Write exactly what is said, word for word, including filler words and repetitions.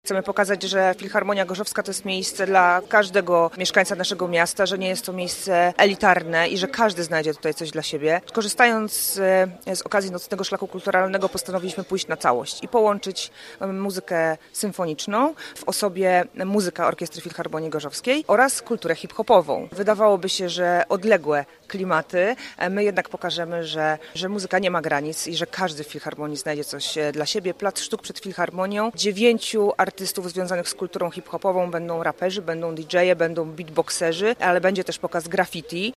Chcemy pokazać, że Filharmonia Gorzowska to jest miejsce dla każdego mieszkańca naszego miasta, że nie jest to miejsce elitarne i że każdy znajdzie tutaj coś dla siebie. Korzystając z, z okazji Nocnego Szlaku Kulturalnego postanowiliśmy pójść na całość i połączyć muzykę symfoniczną w osobie muzyka Orkiestry Filharmonii Gorzowskiej oraz kulturę hip-hopową. Wydawałoby się, że odległe klimaty, my jednak pokażemy, że, że muzyka nie ma granic i że każdy w Filharmonii znajdzie coś dla siebie. Plac Sztuk przed Filharmonią. Dziewięciu artystów związanych z kulturą hip-hopową, będą raperzy, będą didżeje, będą beatboxerzy, ale będzie też pokaz graffiti.